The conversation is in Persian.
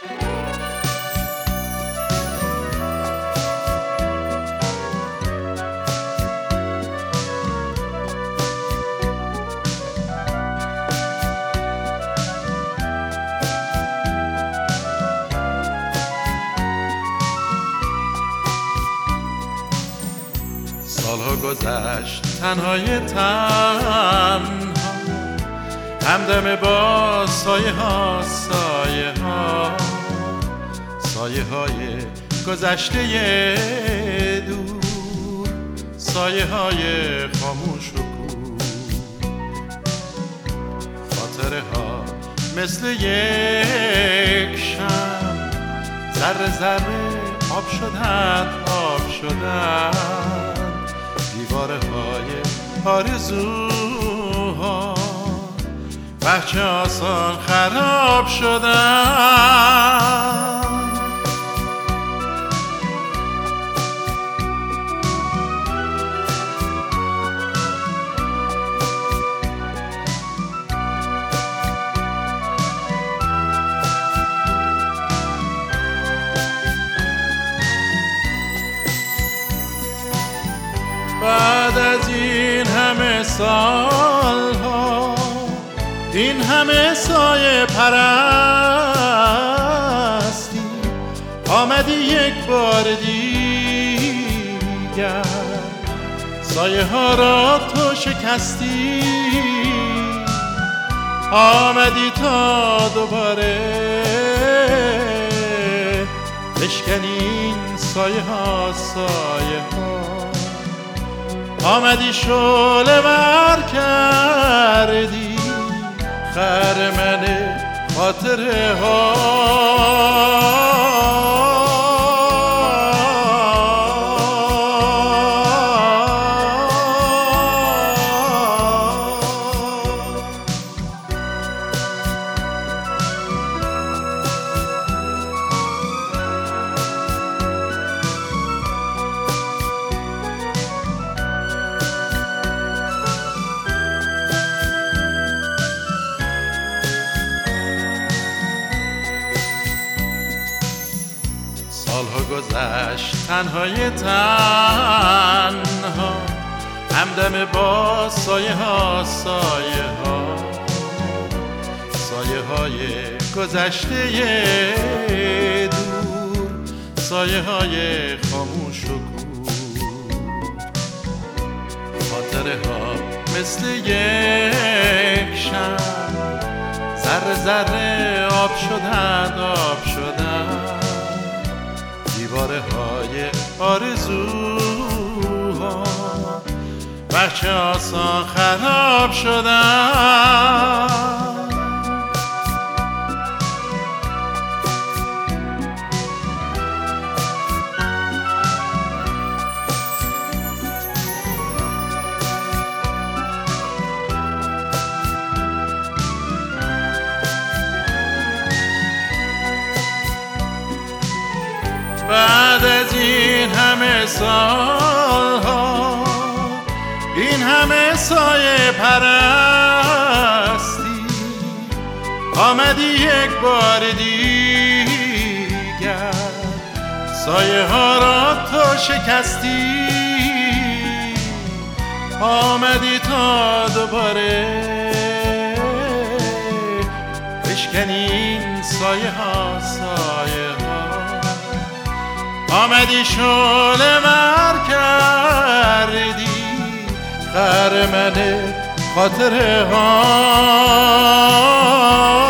سالها گذشت تنهای تنها، همدم با سایه ها سایه های گذشته دور، سایه های خاموش و کور. خاطره ها مثل یک شم، ذره ذره آب شدند دیواره های آرزوها، بچه آسان خراب شدند. بعد از این همه سالها، این همه سایه پرستی، آمدی یک بار دیگر، سایه ها را تو شکستی، آمدی تا دوباره بشکنی این سایه ها آمدی شعله ور کردی خرمن خاطره ها. سالها گذشت تنهای تنها، همدم با سایه های گذشته دور، سایه های خاموش و کور. خاطره ها مثل یک شم، ذره ذره آب شدند دیواره های آرزوها، بچه آسان خراب شدند. بعد از این همه سالها، این همه سایه پرستی، آمدی یک بار دیگر، سایه ها را تو شکستی، آمدی تا دوباره بشکنی این سایه ها آمدی شعله ور کردی خرمن خاطره ها.